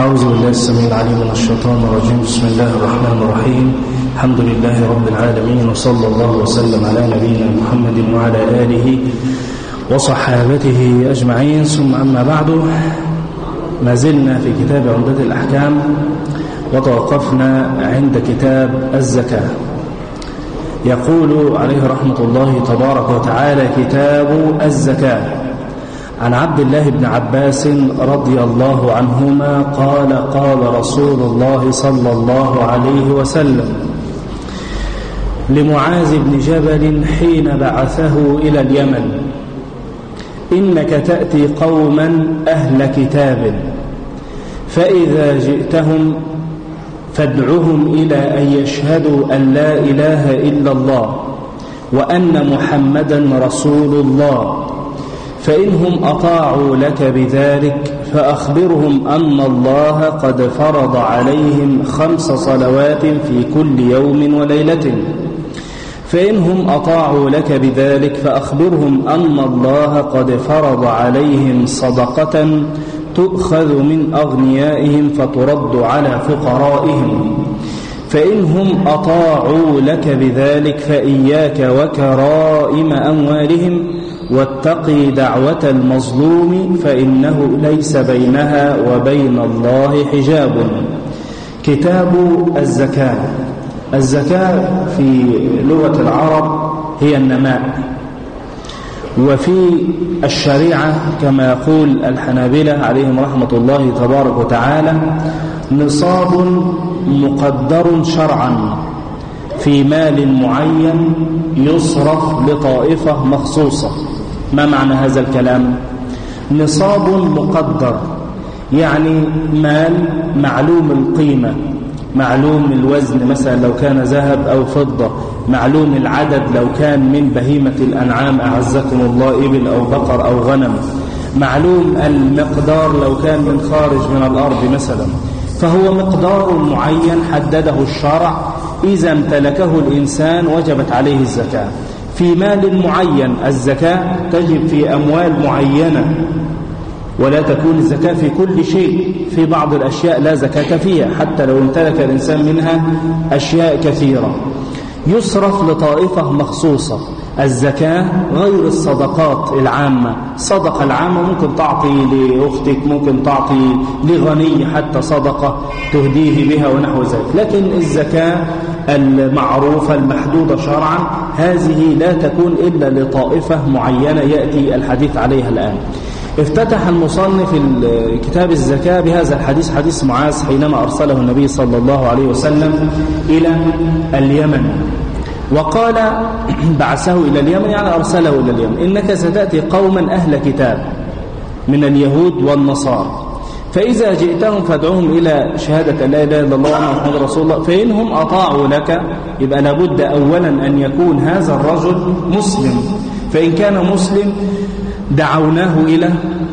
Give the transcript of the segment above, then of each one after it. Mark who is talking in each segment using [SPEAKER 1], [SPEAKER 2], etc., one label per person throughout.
[SPEAKER 1] أعوذ بالله السميع العليم من الشيطان الرجيم. بسم الله الرحمن الرحيم. الحمد لله رب العالمين، وصلى الله وسلم على نبينا محمد وعلى آله وصحابته أجمعين، ثم أما بعد. ما زلنا في كتاب عمدة الأحكام، وتوقفنا عند كتاب الزكاة. يقول عليه رحمة الله تبارك وتعالى: كتاب الزكاة. عن عبد الله بن عباس رضي الله عنهما قال: قال رسول الله صلى الله عليه وسلم لمعاذ بن جبل حين بعثه إلى اليمن: إنك تأتي قوما أهل كتاب، فإذا جئتهم فادعهم إلى أن يشهدوا أن لا إله إلا الله وأن محمدا رسول الله، فإنهم أطاعوا لك بذلك فأخبرهم أن الله قد فرض عليهم 5 صلوات في كل يوم وليلة. فإنهم أطاعوا لك بذلك فأخبرهم أن الله قد فرض عليهم صدقة تؤخذ من أغنيائهم فترد على فقرائهم. فإنهم أطاعوا لك بذلك فإياك وكرائم أموالهم، واتقي دعوة المظلوم فإنه ليس بينها وبين الله حجاب. كتاب الزكاة. الزكاة في لغة العرب هي النماء، وفي الشريعة كما يقول الحنابلة عليهم رحمة الله تبارك وتعالى: نصاب مقدر شرعا في مال معين يصرف لطائفة مخصوصة. ما معنى هذا الكلام؟ نصاب مقدر يعني مال معلوم القيمة، معلوم الوزن، مثلا لو كان ذهب أو فضة، معلوم العدد لو كان من بهيمة الأنعام أعزكم الله إبل أو بقر أو غنم، معلوم المقدار لو كان من خارج من الأرض مثلا. فهو مقدار معين حدده الشرع، إذا امتلكه الإنسان وجبت عليه الزكاة. في مال معين الزكاة تجب في أموال معينة، ولا تكون الزكاة في كل شيء. في بعض الأشياء لا زكاة فيها حتى لو امتلك الإنسان منها أشياء كثيرة. يصرف لطائفة مخصوصة. الزكاة غير الصدقات العامة. الصدقة العامة ممكن تعطي لأختك، ممكن تعطي لغني حتى صدقة تهديه بها ونحو ذلك. لكن الزكاة المعروفة المحدودة شرعا هذه لا تكون إلا لطائفة معينة يأتي الحديث عليها الآن. افتتح المصنف كتاب الزكاة بهذا الحديث، حديث معاذ حينما أرسله النبي صلى الله عليه وسلم إلى اليمن، وقال بعثه إلى اليمن يعني أرسله إلى اليمن: إنك ستأتي قوما أهل كتاب من اليهود والنصارى، فإذا جئتهم فادعوهم إلى شهادة لا إله إلا الله وأن محمد رسول الله، فإنهم أطاعوا لك. يبقى لابد أولا أن يكون هذا الرجل مسلم، فإن كان مسلم دعوناه إلى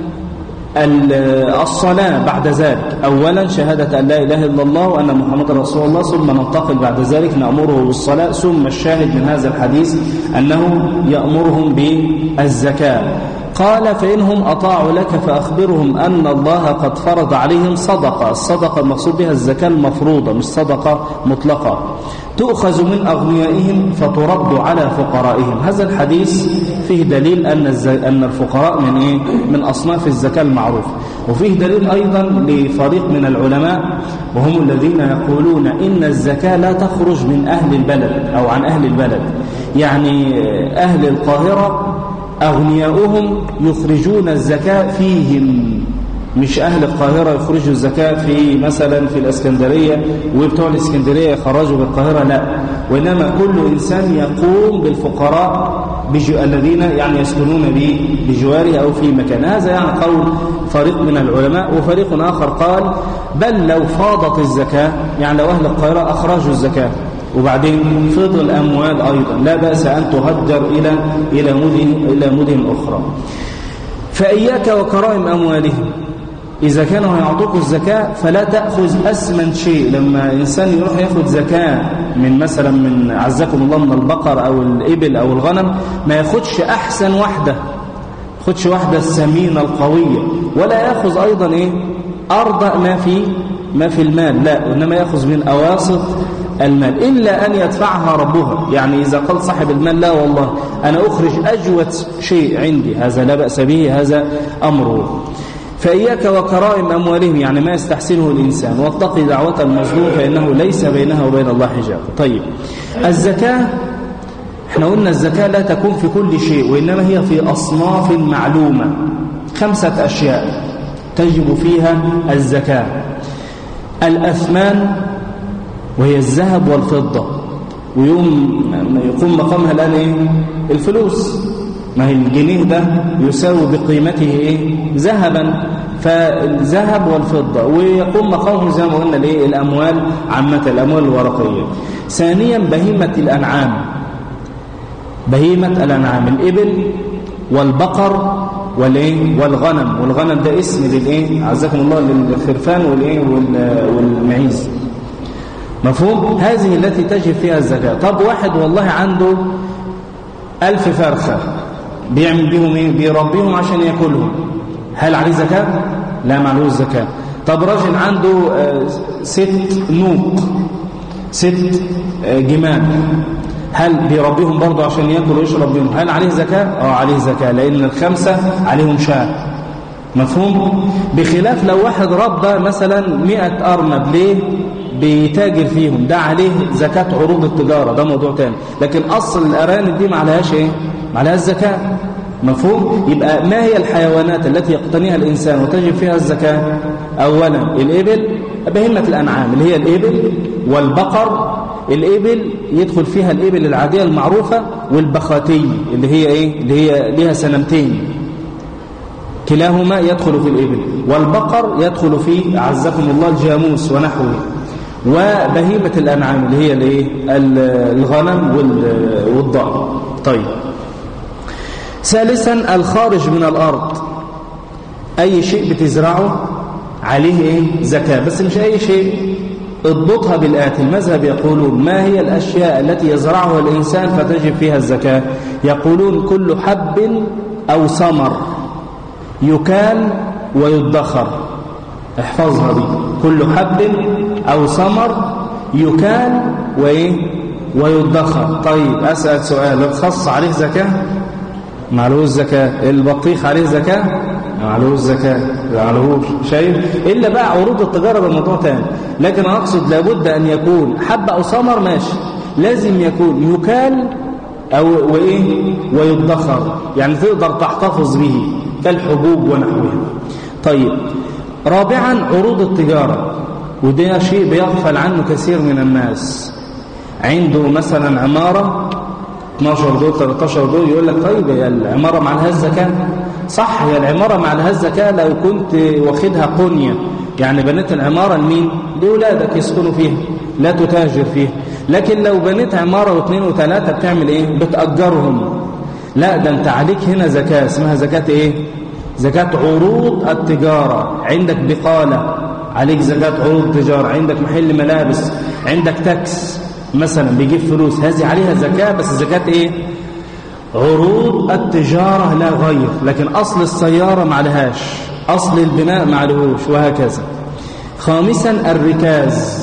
[SPEAKER 1] الصلاة بعد ذلك. أولا شهادة أن لا إله إلا الله وأن محمد رسول الله، ثم ننتقل بعد ذلك نأمره بالصلاة. ثم الشاهد من هذا الحديث أنه يأمرهم بالزكاة. قال: فإنهم أطاعوا لك فأخبرهم أن الله قد فرض عليهم صدقة. الصدقة المقصود بها الزكاة المفروضة، مش صدقة مطلقة، تؤخذ من أغنيائهم فترد على فقرائهم. هذا الحديث فيه دليل أن الفقراء من إيه؟ من أصناف الزكاة المعروفة. وفيه دليل أيضا لفريق من العلماء، وهم الذين يقولون إن الزكاة لا تخرج من أهل البلد أو عن أهل البلد. يعني أهل القاهرة أغنياؤهم يخرجون الزكاة فيهم، مش أهل القاهرة يخرجوا الزكاة في مثلا في الإسكندرية وبتوع الإسكندرية يخرجوا بالقاهرة، لا، وإنما كل إنسان يقوم بالفقراء الذين يعني يسكنون بجواره أو في مكان. هذا يعني قول فريق من العلماء. وفريق آخر قال: بل لو فاضت الزكاة، يعني لو أهل القاهرة أخرجوا الزكاة وبعدين فضل أموال أيضا، لا بأس أن تهجر إلى مدن أخرى. فإياك وكرائم أموالهم. إذا كانوا يعطوك الزكاة فلا تأخذ أسمن شيء. لما إنسان يروح يأخذ زكاة من مثلا من عزكم الله من البقر أو الإبل أو الغنم، ما يأخذش أحسن واحدة، يأخذش واحدة السمينة القوية، ولا يأخذ أيضا أرضى ما في المال، لا، وإنما يأخذ من أواسط المال إلا أن يدفعها ربها. يعني إذا قال صاحب المال لا والله أنا أخرج أجود شيء عندي، هذا لا بأس به، هذا أمره. فإياك وكرائم أموالهم، يعني ما يستحسنه الإنسان، واتقي دعوة المظلوم فإنه ليس بينها وبين الله حجاب. طيب الزكاة، احنا قلنا الزكاة لا تكون في كل شيء، وإنما هي في أصناف معلومة، 5 أشياء تجب فيها الزكاة. الأثمان وهي الذهب والفضة، ويقوم مقامها الآن إيه؟ الفلوس، ما هي الجنيه ده يساوي بقيمته إيه؟ ذهبا، فالذهب والفضة، ويقوم مقامه زي ما قلنا الإيه؟ الأموال عامة، الأموال الورقية. ثانيا بهيمة الأنعام، بهيمة الأنعام، الإبل والبقر والغنم. والغنم ده اسم للإيه؟ عزكم الله، للخرفان والمعيز. مفهوم؟ هذه التي تجب فيها الزكاة. طب واحد والله عنده 1000 فرخة، بيعمل بيهم ايه؟ بيربيهم عشان يأكلهم، هل عليه زكاة؟ لا، معلوش زكاة. طب راجل عنده 6 نوق، 6 جمال، هل بيربيهم برضه عشان يأكل ويشرب بيهم، هل عليه زكاة؟ عليه زكاة، لأن ال5 عليهم شاة. مفهوم؟ بخلاف لو واحد ربى مثلا 100 أرنب، ليه؟ بيتاجر فيهم، ده عليه زكاة عروض التجارة، ده موضوع تاني. لكن أصل الأرانب دي ما عليهاش ايه؟ ما عليهاش زكاة. مفهوم؟ يبقى ما هي الحيوانات التي يقتنيها الإنسان وتجب فيها الزكاة؟ أولا الإبل، بهيمة الأنعام اللي هي الإبل والبقر. الإبل يدخل فيها الإبل العادية المعروفة، والبخاتي اللي هي ايه؟ اللي هي ليها سنمتين، كلاهما يدخل في الإبل. والبقر يدخل فيه أعزكم الله الجاموس ونحوه. وبهيمة الأنعام اللي هي الغنم والضأن. طيب ثالثا الخارج من الأرض، أي شيء بتزرعه عليه ايه؟ زكاة، بس مش أي شيء. اضبطها بالآتي، المذهب يقولون ما هي الأشياء التي يزرعها الإنسان فتجب فيها الزكاة؟ يقولون كل حب أو ثمر يكال ويدخر. احفظها دي، كل حب أو ثمر يكال ويدخر. طيب أسأل سؤال، الخص عليه زكاة؟ معلوش زكاة. البطيخ عليه زكاة؟ معلوش زكاة، معلوش. شايف؟ إلا بقى عروض التجارة بموضوع تاني، لكن أنا أقصد لابد أن يكون حب أو ثمر، ماشي، لازم يكون يكال أو ويدخر، يعني تقدر تحتفظ به كالحبوب ونحوها. طيب رابعا عروض التجارة، وده شيء بيغفل عنه كثير من الناس. عنده مثلا عمارة 12 دور 13 دور، يقول لك طيب هي العمارة مع لها الزكاة؟ صح، هي العمارة مع لها الزكاة لو كنت واخدها قنية، يعني بنيت العمارة لمين؟ لأولادك يسكنوا فيها، لا تتاجر فيها. لكن لو بنيت عمارة واثنين وثلاثة بتعمل ايه؟ بتأجرهم. لا، ده انت عليك هنا زكاة، اسمها زكاة ايه؟ زكاة عروض التجارة. عندك بقالة عليك زكاة عروض التجارة، عندك محل ملابس، عندك تاكس مثلا بيجيب فلوس، هذه عليها زكاة، بس زكاة ايه؟ عروض التجارة لا غير. لكن أصل السيارة ما عليهاش، أصل البناء ما عليهوش، وهكذا. خامسا الركاز،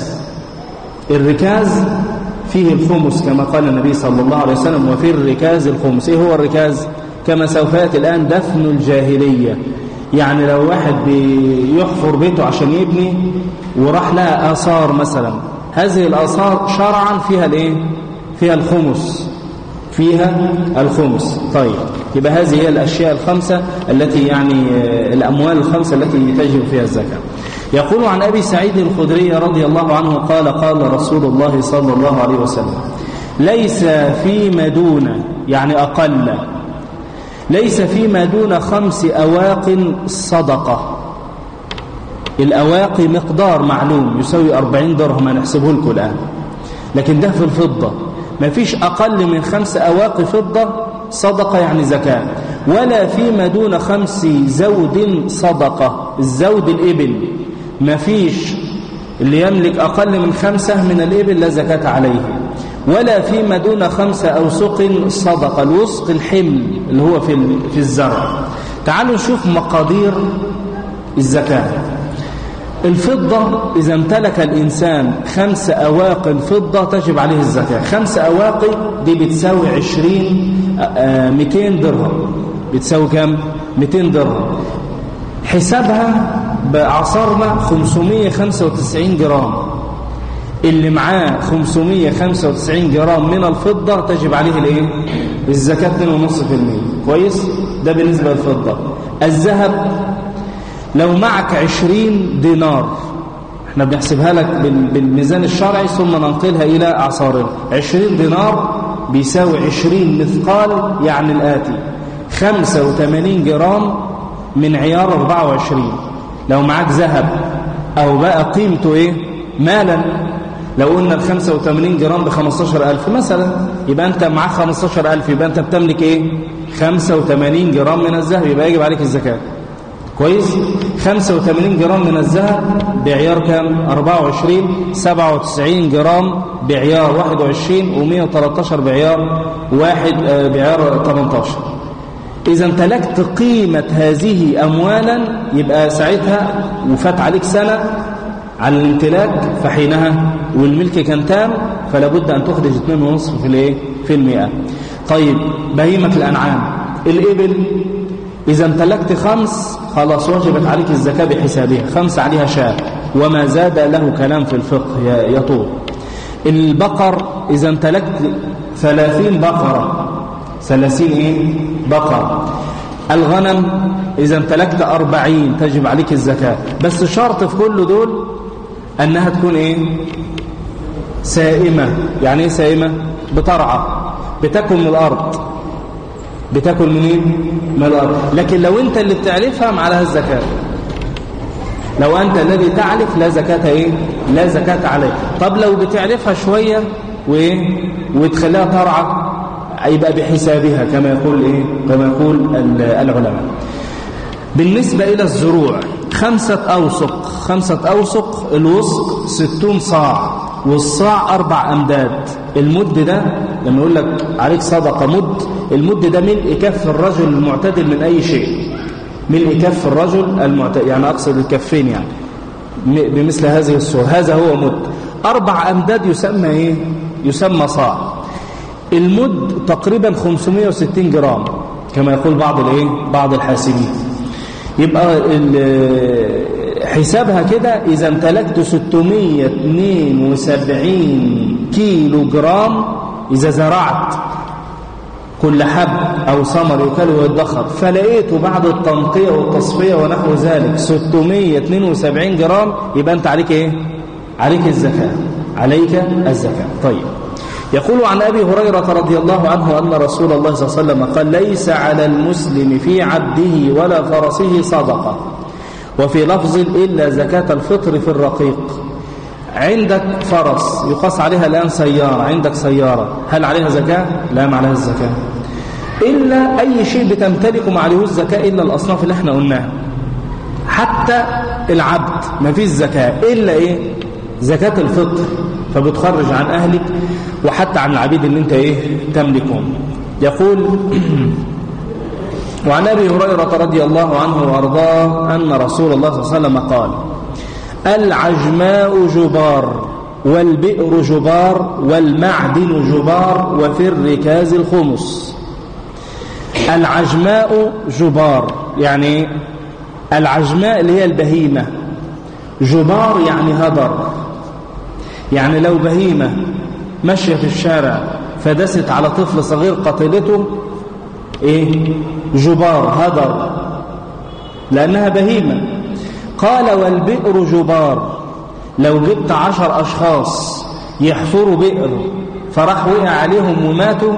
[SPEAKER 1] الركاز فيه الخمس كما قال النبي صلى الله عليه وسلم، وفي الركاز الخمس. ايه هو الركاز؟ كما سوف يأتي الآن، دفن الجاهلية. يعني لو واحد بيحفر بيته عشان يبني وراح لها آثار مثلا، هذه الآثار شرعا فيها الايه؟ فيها الخمس، فيها الخمس. طيب يبقى هذه هي الأشياء ال5 التي يعني الأموال ال5 التي تجب فيها الزكاة. يقول عن أبي سعيد الخدري رضي الله عنه قال قال رسول الله صلى الله عليه وسلم ليس فيما دون، يعني أقل، ليس فيما دون 5 أواق صدقة. الأواقي مقدار معلوم يساوي 40 درهم، هنحسبه لكم الآن، لكن ده في الفضة، ما فيش أقل من 5 أواقي فضة صدقة يعني زكاة. ولا فيما دون 5 زود صدقة، الزود الإبل، ما فيش اللي يملك أقل من 5 من الإبل لا زكاة عليه. ولا فيما دون 5 أوسق صدقة، الوسق الحمل اللي هو في الزرع. تعالوا نشوف مقادير الزكاة. الفضة إذا امتلك الإنسان 5 أواق فضة تجب عليه الزكاة. 5 أواق دي بتساوي 200 درهم. بتساوي كم؟ 200 درهم. حسابها بعصرنا 595 جرام. اللي معاه 595 جرام من الفضة تجب عليه الايه؟ الزكاة 2.5%. كويس؟ ده بالنسبة للفضة. الذهب لو معك 20 دينار، احنا بنحسبها لك بالميزان الشرعي ثم ننقلها إلى أعصارنا. 20 دينار بيساوي 20 مثقال، يعني الآتي 85 جرام من عيار 24. لو معك ذهب أو بقى قيمته إيه؟ مالا، لو قلنا ال 85 جرام ب 15,000 مثلا، يبقى أنت معك 15,000، يبقى أنت بتملك إيه؟ 85 جرام من الذهب، يبقى يجب عليك الزكاة. كويس؟ 85 جرام من الذهب بعيار كام؟ 24. 97 جرام بعيار 21، و113 بعيار 18. إذا امتلكت قيمة هذه أموالا، يبقى ساعتها وفات عليك سنة على الامتلاك، فحينها والملك كان تام، فلا بد أن تخرج 2.5%. طيب بهيمة الأنعام، الإبل إذا امتلكت 5 خلاص وجبت عليك الزكاة بحسابها، 5 عليها شاة، وما زاد له كلام في الفقه يطول. البقر إذا امتلكت 30 بقرة، 30 إيه؟ بقرة. الغنم إذا امتلكت 40 تجب عليك الزكاة، بس شرط في كل دول أنها تكون إيه؟ سائمة. يعني إيه سائمة؟ بترعى، بتاكل من الأرض. بتاكل منين؟ من الأرض. لكن لو أنت اللي بتعرفها ما عليها الزكاة. لو أنت الذي تعرف لا زكاة إيه؟ لا زكاة عليك. طب لو بتعرفها شوية وإيه؟ وتخليها ترعى، يبقى بحسابها كما يقول إيه؟ كما يقول العلماء. بالنسبة إلى الزروع 5 أوسق. 5 أوسق، الوسق 60 صاع، والصاع 4 أمداد. المد ده لما يقول لك عليك صدقة مد، المد ده ملء كف الرجل المعتدل من أي شيء. ملء كف الرجل المعتدل، يعني أقصد الكفين، يعني بمثل هذه الصورة. هذا هو مد. 4 أمداد يسمى إيه؟ يسمى صاع. المد تقريبا 560 جرام كما يقول بعض الحاسبين. يبقى حسابها كده إذا امتلكت 672 كيلو جرام، إذا زرعت كل حب أو ثمر يكل ويدخر فلقيته بعد التنقية والتصفية ونحو ذلك 672 جرام، يبقى أنت عليك إيه؟ عليك الزكاة. عليك الزكاة. طيب، يقول عن أبي هريرة رضي الله عنه أن رسول الله صلى الله عليه وسلم قال: ليس على المسلم في عبده ولا فرسه صدقة، وفي لفظ إلا زكاة الفطر في الرقيق. عندك فرس يقاس عليها الآن سيارة، عندك سيارة، هل عليها زكاة؟ لا، ما عليها الزكاة. إلا أي شيء بتمتلكه ما عليه الزكاة إلا الأصناف اللي احنا قلناها. حتى العبد ما فيش زكاة إلا إيه؟ زكاة الفطر، فبتخرج عن أهلك وحتى عن العبيد اللي انت إيه؟ تملكهم. يقول وعن أبي هريرة رضي الله عنه وأرضاه أن رسول الله صلى الله عليه وسلم قال: العجماء جبار، والبئر جبار، والمعدن جبار، وفي الركاز الخمس. العجماء جبار، يعني العجماء اللي هي البهيمة. جبار يعني هدر، يعني لو بهيمة ماشية في الشارع فدست على طفل صغير قتلته، ايه؟ جبار، هدر، لأنها بهيمة. قال: والبئر جبار، لو جبت 10 أشخاص يحفروا بئر فراح وقع عليهم وماتوا،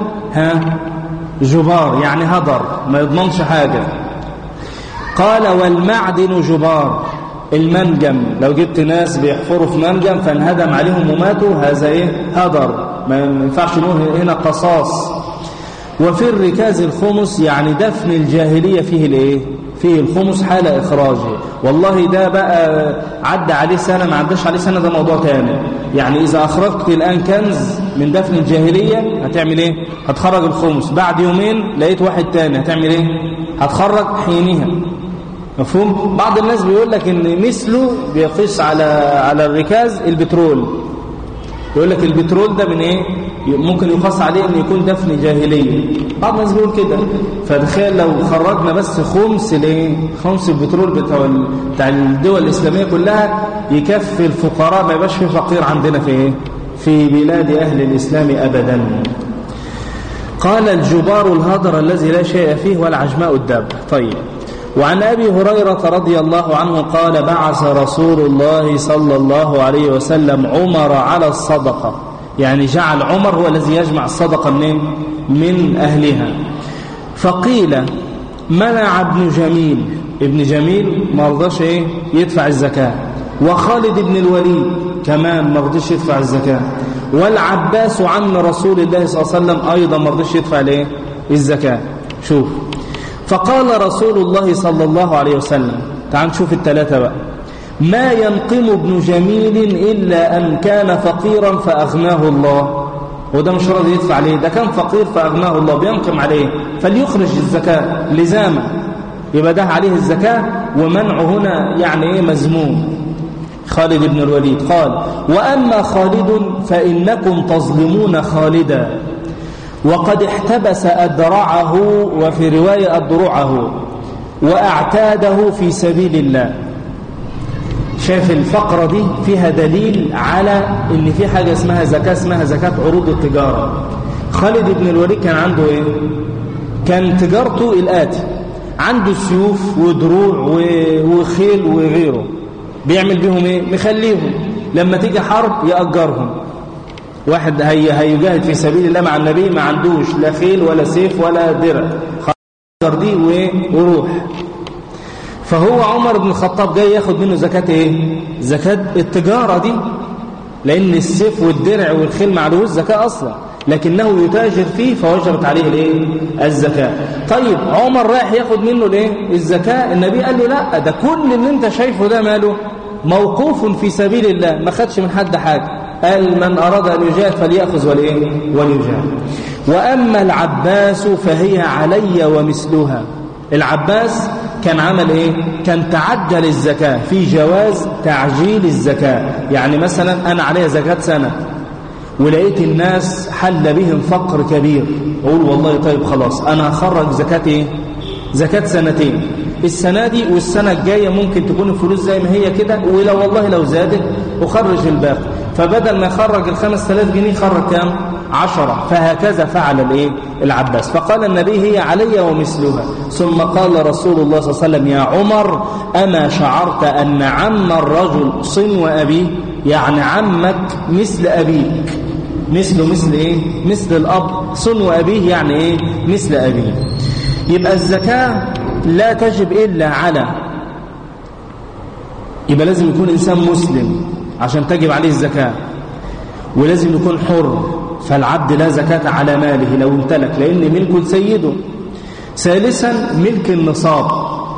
[SPEAKER 1] جبار يعني هدر، ما يضمنش حاجة. قال: والمعدن جبار، المنجم، لو جبت ناس بيحفروا في منجم فانهدم عليهم وماتوا، هذا ايه؟ هدر، ما ينفعش نقول هنا قصاص. وفي الركاز الخمس، يعني دفن الجاهلية فيه الايه؟ فيه الخمس حال إخراجه. والله ده بقى عدى عليه سنة ما عداش عليه سنة، ده موضوع تاني. يعني إذا أخرجت الآن كنز من دفن الجاهلية هتعمل إيه؟ هتخرج الخمس. بعد يومين لقيت واحد تاني، هتعمل إيه؟ هتخرج حينها. مفهوم؟ بعض الناس بيقول لك ان مثله بيقيس على الركاز البترول، يقول لك البترول ده من ايه؟ ممكن يقاس عليه ان يكون دفن جاهليه. بعض الناس بيقول كده. فتخيل لو خرجنا بس خمس البترول بتاع الدول الاسلاميه كلها يكفي الفقراء، ما يبقاش في فقير عندنا في بلاد اهل الاسلام ابدا. قال الجبار الهدر الذي لا شيء فيه والعجماء الدابة. طيب. وعن أبي هريرة رضي الله عنه قال بعث رسول الله صلى الله عليه وسلم عمر على الصدقة، يعني جعل عمر هو الذي يجمع الصدقة من أهلها. فقيل منع ابن جميل ما رضاش يدفع الزكاة، وخالد بن الوليد كمان ما رضيش يدفع الزكاة، والعباس عم رسول الله صلى الله عليه وسلم أيضا ما رضيش يدفع الزكاة. شوف، فقال رسول الله صلى الله عليه وسلم، تعال نشوف الثلاثة بقى، ما ينقم ابن جميل إلا أن كان فقيرا فأغناه الله. وده مش راضي يدفع عليه، ده كان فقير فأغناه الله، بينقم عليه فليخرج الزكاة لزاما، يبقى ده عليه الزكاة، ومنعه هنا يعني مذموم. خالد بن الوليد قال وأما خالد فإنكم تظلمون خالدا وقد احتبس أدرعه، وفي رواية أدرعه، وأعتاده في سبيل الله. شايف الفقرة دي فيها دليل على ان في حاجة اسمها زكاة عروض التجارة. خالد بن الوليد كان عنده كان تجارته الآتي، عنده سيوف ودروع وخيل وغيره، بيعمل بيهم مخليهم لما تيجي حرب يأجرهم. واحد هيجاهد في سبيل الله مع النبي ما عندوش لا خيل ولا سيف ولا درع، خسر دي وروح. فهو عمر بن الخطاب جاي ياخد منه زكاة زكاة التجارة دي، لأن السيف والدرع والخيل ما عليهوش زكاة أصلا، لكنه يتاجر فيه فوجبت عليه الزكاة. طيب عمر رايح ياخد منه الزكاة، النبي قال له لا، ده كل اللي انت شايفه ده ماله موقوف في سبيل الله، ما خدش من حد حاجة. قال من أراد أن يجاهد فليأخذ وليجاهد. وأما العباس فهي علي ومثلها. العباس كان عمل كان تعجل الزكاة، في جواز تعجيل الزكاة. يعني مثلا أنا عليها زكاة سنة ولقيت الناس حل بهم فقر كبير، أقول والله طيب خلاص أنا هخرج زكاة سنتين، السنة دي والسنة الجاية ممكن تكون الفلوس زي ما هي كده، ولو والله لو زادت أخرج الباقي. فبدل ما يخرج 5000 جنيه خرج كام؟ 10. فهكذا فعل العباس. فقال النبي هي علي ومثلها. ثم قال رسول الله صلى الله عليه وسلم يا عمر أما شعرت أن عم الرجل صنو أبيه؟ يعني عمك مثل أبيك، مثل الأب، صنو أبيه يعني مثل أبيه. يبقى الزكاة لا تجب إلا يبقى لازم يكون إنسان مسلم عشان تجب عليه الزكاة، ولازم يكون حر، فالعبد لا زكاة على ماله لو امتلك، لأن ملك سيده. ثالثا ملك النصاب،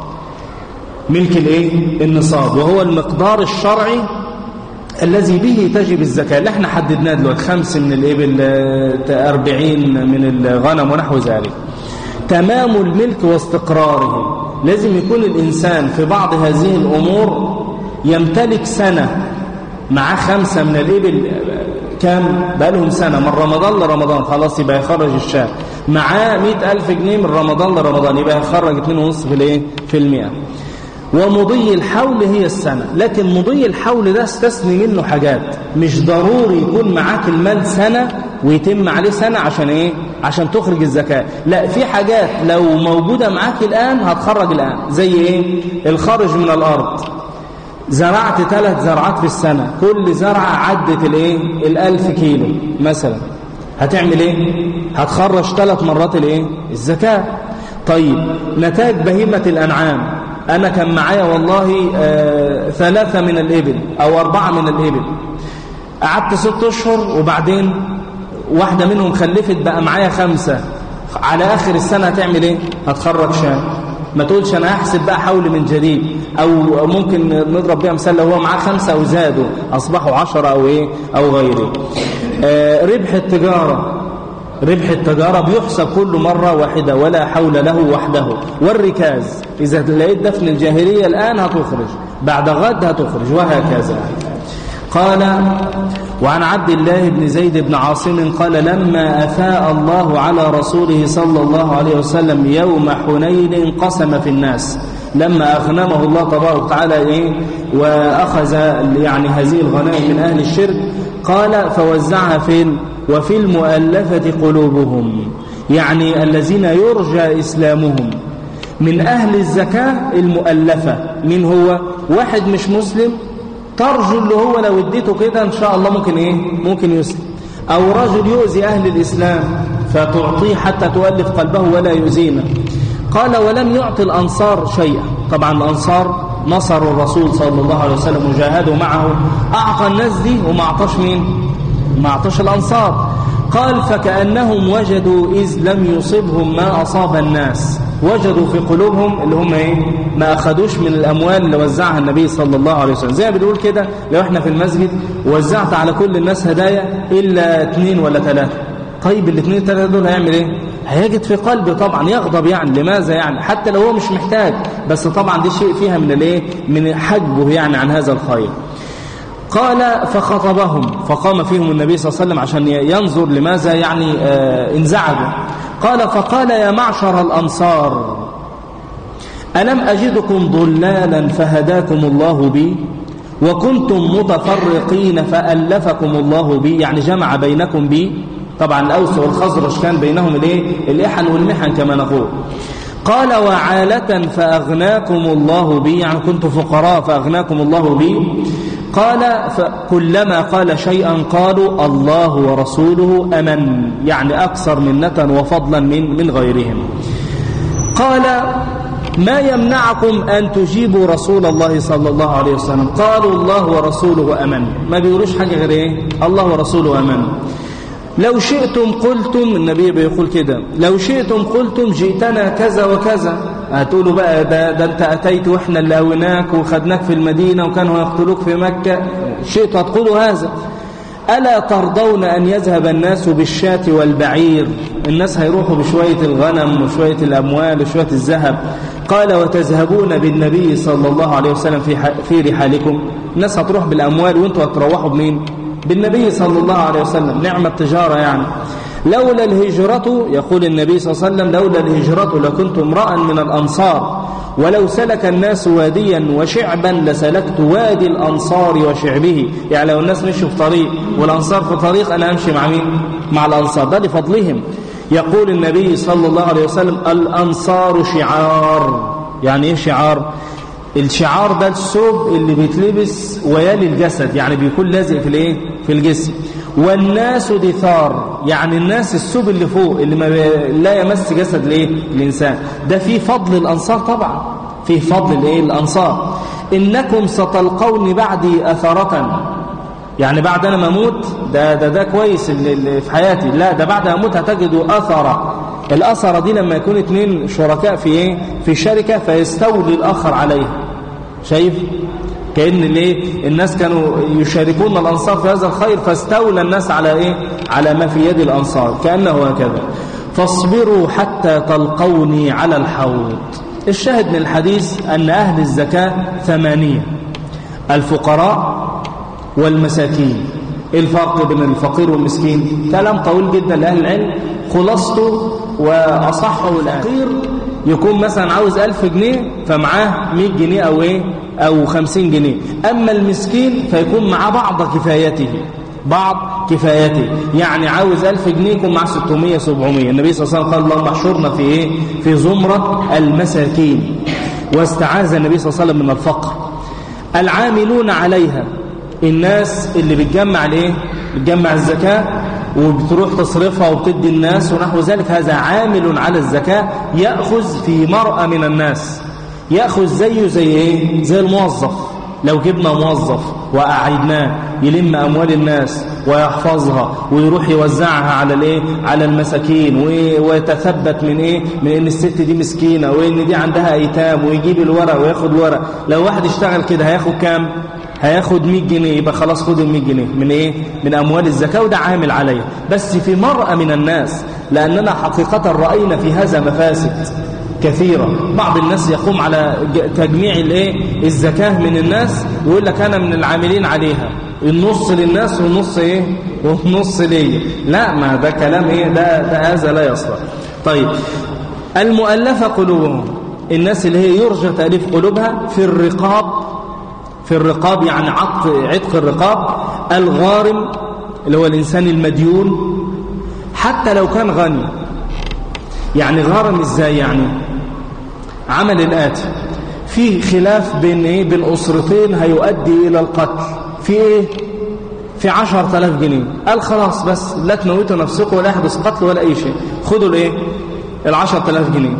[SPEAKER 1] النصاب، وهو المقدار الشرعي الذي به تجب الزكاة، اللي احنا حددناه دلوقتي 5 من الإبل، 40 من الغنم ونحو ذلك. تمام الملك واستقراره، لازم يكون الإنسان في بعض هذه الأمور يمتلك سنة، معاه 5 من الإبل، كام بقى لهم سنة من رمضان لرمضان، خلاص يبقى يخرج الشهر. معاه 100,000 جنيه من رمضان لرمضان، يبقى يخرج 2.5%. ومضي الحول هي السنة، لكن مضي الحول ده استثني منه حاجات، مش ضروري يكون معاك المال سنة ويتم عليه سنة عشان تخرج الزكاة. لا، في حاجات لو موجودة معاك الآن هتخرج الآن، زي الخارج من الأرض. زرعت 3 زرعات في السنة، كل زرعة عدت 1000 كيلو مثلا، هتعمل هتخرج 3 مرات الزكاة. طيب نتاج بهيمة الأنعام، أنا كان معايا والله 3 من الإبل أو 4 من الإبل، قعدت 6 أشهر وبعدين واحدة منهم خلفت، بقى معايا 5. على آخر السنة هتعمل هتخرج شاة. ما تقولش أنا هحسب بقى حول من جديد، أو ممكن نضرب بيها مثال، لو هو معاه 5 وزادوا أصبحوا 10 أو غيره. ربح التجارة، ربح التجارة بيحسب كل مرة واحدة ولا حول له وحده. والركاز إذا لقيت دفن الجاهلية الآن هتخرج، بعد غد هتخرج، وهكذا. قال: وعن عبد الله بن زيد بن عاصم قال: لما أفاء الله على رسوله صلى الله عليه وسلم يوم حنين قسم في الناس، لما أغنمه الله تبارك وتعالى وأخذ يعني هذه الغنائم من أهل الشرك، قال: فوزعها فين؟ وفي المؤلفة قلوبهم، يعني الذين يرجى إسلامهم. من أهل الزكاة المؤلفة، من هو؟ واحد مش مسلم ترجو اللي هو لو اديته كده إن شاء الله ممكن يسلم، أو رجل يؤذي أهل الإسلام فتعطيه حتى تؤلف قلبه ولا يؤذينا. قال: ولم يعطي الأنصار شيئا. طبعا الأنصار نصروا الرسول صلى الله عليه وسلم وجاهدوا معه، أعطى الناس دي وما أعطاش مين؟ ما أعطاش الأنصار. قال: فكأنهم وجدوا إذ لم يصبهم ما أصاب الناس، وجدوا في قلوبهم اللي هم ما أخذوش من الأموال اللي وزعها النبي صلى الله عليه وسلم. زي ما بنقول كده، لو احنا في المسجد وزعت على كل الناس هدايا إلا 2 ولا 3، طيب ال2 3 دول هيعمل هيجد في قلبه طبعا يغضب. يعني لماذا؟ يعني حتى لو هو مش محتاج، بس طبعا دي شيء فيها من حجبه يعني عن هذا الخير. قال: فخطبهم، فقام فيهم النبي صلى الله عليه وسلم عشان ينظر لماذا يعني انزعجوا. قال: فقال: يا معشر الأنصار، ألم أجدكم ضلالا فهداكم الله بي، وكنتم متفرقين فألفكم الله بي، يعني جمع بينكم بي. طبعا الأوس والخزرج كان بينهم الإحن والمحن كما نقول. قال: وعالة فأغناكم الله بي، يعني كنت فقراء فأغناكم الله بي. قال: فكلما قال شيئا قالوا الله ورسوله أمن، يعني أكثر منة وفضلا من غيرهم. قال: ما يمنعكم أن تجيبوا رسول الله صلى الله عليه وسلم؟ قالوا الله ورسوله أمن، ما بيقولوش حاجة غير الله ورسوله أمن. لو شئتم قلتم، النبي بيقول كده، لو شئتم قلتم جئتنا كذا وكذا، هتقولوا بقى ده انت أتيت وإحنا اللي أوناك وخدناك في المدينة وكانوا يقتلوك في مكة، شئتوا هتقولوا هذا. ألا ترضون أن يذهب الناس بالشاة والبعير؟ الناس هيروحوا بشوية الغنم وشوية الأموال وشوية الذهب. قال: وتذهبون بالنبي صلى الله عليه وسلم في رحالكم؟ الناس هتروح بالأموال وانتوا هتروحوا بمين؟ بالنبي صلى الله عليه وسلم. نعمة التجارة يعني. لولا الهجرة، يقول النبي صلى الله عليه وسلم، لولا الهجرة لكنت امرأ من الأنصار، ولو سلك الناس واديا وشعبا لسلكت وادي الأنصار وشعبه. يعني لو الناس مشوا في طريق والأنصار في طريق، أنا أمشي مع مين؟ مع الأنصار، ده لفضلهم. يقول النبي صلى الله عليه وسلم: الأنصار شعار. يعني إيه شعار؟ الشعار ده الثوب اللي بيتلبس ويلي الجسد، يعني بيكون لازق في الجسم. والناس دثار، يعني الناس الثوب اللي فوق اللي لا يمس جسد الإنسان. ده فيه فضل الأنصار، طبعا فيه فضل الأنصار. إنكم ستلقون بعدي أثرة، يعني بعد أنا ما أموت، ده كويس اللي في حياتي، لا ده بعد أموت هتجدوا أثرة. الأثرة دي لما يكون 2 شركاء في شركة فيستولي الآخر عليها. شايف؟ كأن الناس كانوا يشاركون الأنصار في هذا الخير، فاستولى الناس على ما في يد الأنصار، كأنه هكذا. فاصبروا حتى تلقوني على الحوض. الشاهد من الحديث أن أهل الزكاة 8: الفقراء والمساكين. الفرق بين الفقير والمسكين كلام طويل جدا لأهل العلم، خلاصته وأصحه الفقير يكون مثلا عاوز 1000 جنيه فمعاه 100 جنيه أو 50 جنيه. أما المسكين فيكون معاه بعض كفايته، يعني عاوز 1000 جنيه يكون معاه 600 700. النبي صلى الله عليه وسلم قال: اللهم احشرنا في زمرة المساكين. واستعاذ النبي صلى الله عليه وسلم من الفقر. العاملون عليها، الناس اللي بتجمع الزكاة وبتروح تصرفها وبتدي الناس ونحو ذلك، هذا عامل على الزكاة، يأخذ في مرأة من الناس، يأخذ زيه زي الموظف. لو جبنا موظف وأعيدناه يلم أموال الناس ويحفظها ويروح يوزعها على المساكين، ويتثبت من ان الست دي مسكينة وان دي عندها ايتام، ويجيب الورق وياخد الورق. لو واحد اشتغل كده هياخد كام؟ هياخد 100 جنيه، يبقى خلاص خد ال 100 جنيه من ايه؟ من اموال الزكاه، وده عامل عليه. بس في مرأة من الناس، لاننا حقيقه راينا في هذا مفاسد كثيره. بعض الناس يقوم على تجميع الايه؟ الزكاه من الناس، ويقول لك انا من العاملين عليها، النص للناس والنص ايه؟ والنص ليا. لا، ما ده كلام ايه؟ ده هذا لا يصلح. طيب، المؤلفه قلوبهم، الناس اللي هي يرجى تأليف قلوبها في الرقاب يعني عتق الرقاب، الغارم اللي هو الإنسان المديون حتى لو كان غني. يعني غارم ازاي؟ يعني عمل الآتي: في خلاف بين أسرتين هيؤدي إلى القتل، في ايه؟ في 10,000 جنيه. قال خلاص، بس لا تموتوا نفسكم ولا يحدث قتل ولا أي شيء، خدوا الايه؟ 10,000 جنيه.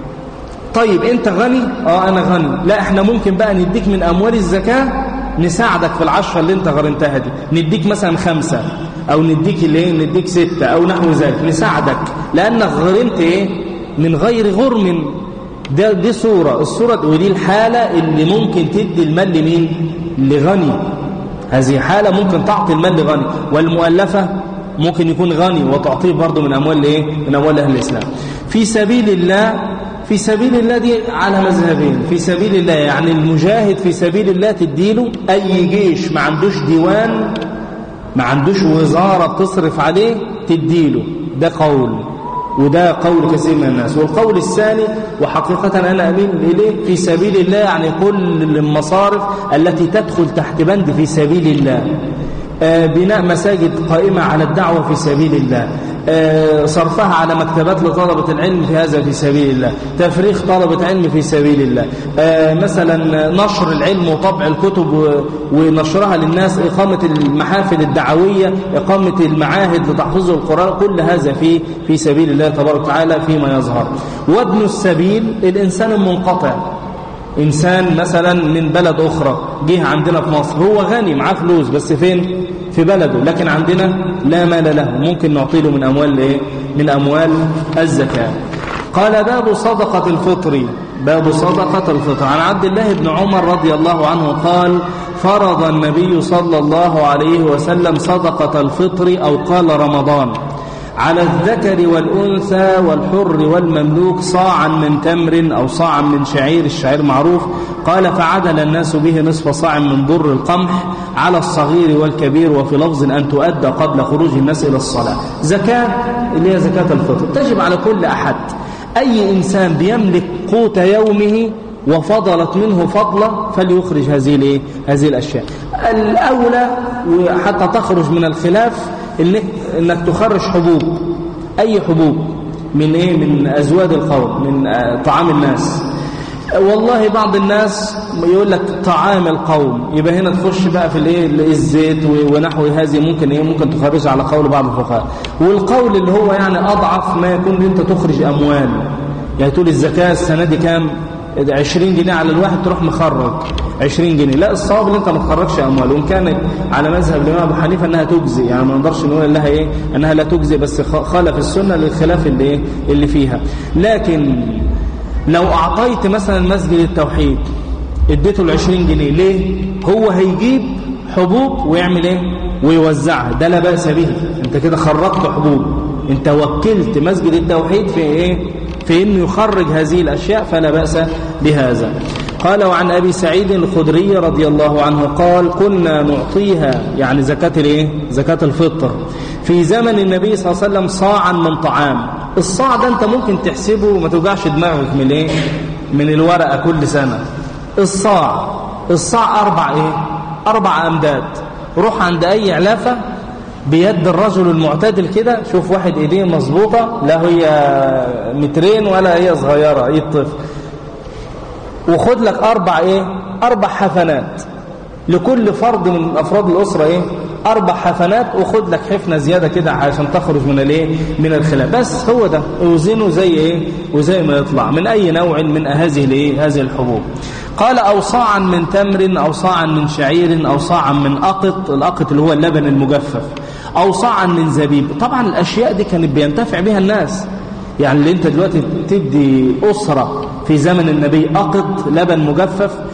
[SPEAKER 1] طيب انت غني؟ انا غني. لا، احنا ممكن بقى نديك من اموال الزكاة، نساعدك في 10 اللي انت غرمتها دي، نديك مثلا 5 او نديك نديك 6 او نحو ذلك، نساعدك لانك غرمت ايه؟ من غير غرم. دي الصورة ودي الحالة اللي ممكن تدي المال لمين؟ لغني. هذه حالة ممكن تعطي المال لغني. والمؤلفة ممكن يكون غني وتعطيه برضه من اموال ايه؟ من اموال اهل الاسلام. في سبيل الله دي على مذهبين. في سبيل الله يعني المجاهد في سبيل الله تديله. أي جيش ما عندوش ديوان، ما عندوش وزارة بتصرف عليه، تديله. ده قول، وده قول كثير من الناس. والقول الثاني وحقيقة أنا أميل إليه، في سبيل الله يعني كل المصارف التي تدخل تحت بند في سبيل الله. بناء مساجد قائمة على الدعوة في سبيل الله، صرفها على مكتبات لطلبة العلم في هذا في سبيل الله، تفريغ طلبة علم في سبيل الله، مثلا نشر العلم وطبع الكتب ونشرها للناس، إقامة المحافل الدعوية، إقامة المعاهد لتحفظ القرآن، كل هذا في سبيل الله تبارك وتعالى فيما يظهر. وابن السبيل الإنسان المنقطع، إنسان مثلا من بلد أخرى جه عندنا في مصر، هو غني معاه فلوس بس فين؟ في بلده، لكن عندنا لا مال له، ممكن نعطي له من أموال إيه؟ من أموال الزكاة. قال باب صدقة الفطر. باب صدقة الفطر. عن عبد الله بن عمر رضي الله عنه قال: فرض النبي صلى الله عليه وسلم صدقة الفطر، أو قال رمضان، على الذكر والأنثى والحر والمملوك صاعا من تمر أو صاعا من شعير، الشعير معروف. قال: فعدل الناس به نصف صاع من بر القمح على الصغير والكبير، وفي لفظ أن تؤدى قبل خروج الناس إلى الصلاة. زكاة اللي هي زكاة الفطر تجب على كل أحد. أي إنسان بيملك قوت يومه وفضلت منه فضلة فليخرج هذه الأشياء. الأولى حتى تخرج من الخلاف إنك تخرج حبوب، أي حبوب من إيه؟ من أزواد القوم، من طعام الناس. والله بعض الناس يقول لك طعام القوم، يبقى هنا تخش بقى في الايه؟ الزيت ونحو هذه، ممكن تخرج على قول بعض الفقهاء. والقول اللي هو يعني أضعف ما يكون أنت تخرج أموال، يعني تقول الزكاة السنة دي كام؟ 20 جنيه على الواحد، تروح مخرج 20 جنيه. لا، الصواب ان انت ما تخرجش اموال، وان كانت على مذهب الامام ابو حنيفه انها تجزي، يعني ما نقدرش نقول لها ايه؟ انها لا تجزي، بس خالف السنه للخلاف اللي فيها. لكن لو اعطيت مثلا مسجد التوحيد اديته ال 20 جنيه، ليه؟ هو هيجيب حبوب ويعمل ايه؟ ويوزعها، ده لا باس به. انت كده خرجت حبوب، انت وكلت مسجد التوحيد في ايه؟ في انه يخرج هذه الاشياء، فلا باس بهذا. قال: وعن ابي سعيد الخدري رضي الله عنه قال: كنا نعطيها، يعني زكاة الايه؟ زكاة الفطر، في زمن النبي صلى الله عليه وسلم صاعا من طعام. الصاع ده انت ممكن تحسبه وما توجعش دماغك من ايه؟ من الورقه كل سنه. الصاع 4 امداد. روح عند اي علافه بيد الرجل المعتدل كده، شوف واحد ايديه مظبوطه، لا هي 2 متر ولا هي صغيره ايد طفل، وخد لك 4 حفنات لكل فرد من افراد الاسره 4 حفنات، وخد لك حفنه زياده كده عشان تخرج من الخلاف. بس هو ده، اوزنه وزي ما يطلع من اي نوع من هذه الحبوب. قال: أو صاعا من تمر، أو صاعا من شعير، أو صاعا من أقط، الأقط اللي هو اللبن المجفف، أو صاعا من زبيب. طبعا الأشياء دي كانت بينتفع بها الناس، يعني اللي انت دلوقتي تدي أسرة في زمن النبي أقط لبن مجفف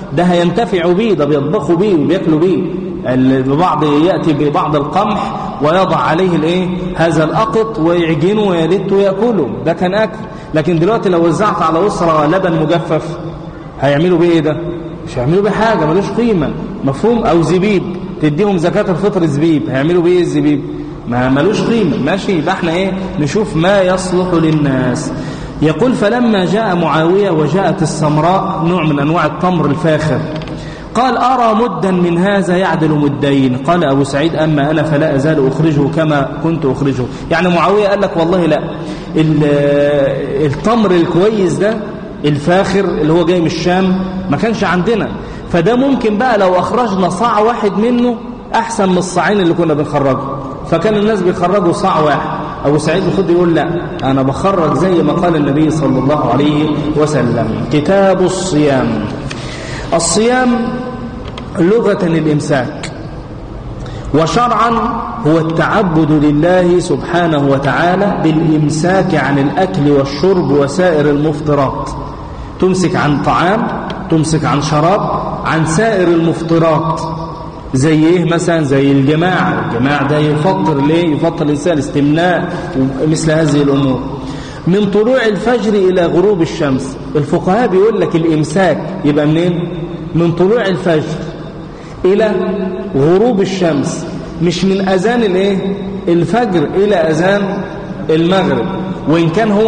[SPEAKER 1] ده هينتفعوا بيه، ده بيطبخوا بيه وبياكلوا بيه. البعض يأتي ببعض القمح ويضع عليه الايه هذا الأقط ويعجنه ويلت ويأكله، ده كان أكل. لكن دلوقتي لو وزعت على أسرة لبن مجفف هيعملوا بيه ايه؟ ده مش هيعملوا بيه حاجة، ملوش قيمة، مفهوم؟ أو زبيب تديهم زكاة الفطر زبيب، هيعملوا بيه الزبيب؟ ما ملوش قيمة. ماشي، يبقى احنا ايه نشوف ما يصلح للناس. يقول فلما جاء معاوية وجاءت السمراء، نوع من أنواع التمر الفاخر، قال أرى مدا من هذا يعدل مدين. قال أبو سعيد أما أنا فلا أزال أخرجه كما كنت أخرجه. يعني معاوية قال لك والله لا، التمر الكويس ده الفاخر اللي هو جاي من الشام ما كانش عندنا، فده ممكن بقى لو أخرجنا صاع واحد منه أحسن من الصاعين اللي كنا بنخرجه. فكان الناس بيخرجوا صاع واحد. أبو سعيد الخدري يقول لا، أنا بخرج زي ما قال النبي صلى الله عليه وسلم. كتاب الصيام. الصيام لغة الإمساك، وشرعا هو التعبد لله سبحانه وتعالى بالإمساك عن الأكل والشرب وسائر المفطرات. تمسك عن طعام، تمسك عن شراب، عن سائر المفطرات. زي ايه مثلا؟ زي الجماع ده يفطر ليه؟ يفطر الإنسان استمناء ومثل هذه الأمور. من طلوع الفجر إلى غروب الشمس. الفقهاء بيقول لك الإمساك يبقى منين؟ من طلوع الفجر إلى غروب الشمس، مش من أذان الايه الفجر إلى أذان المغرب، وإن كان هو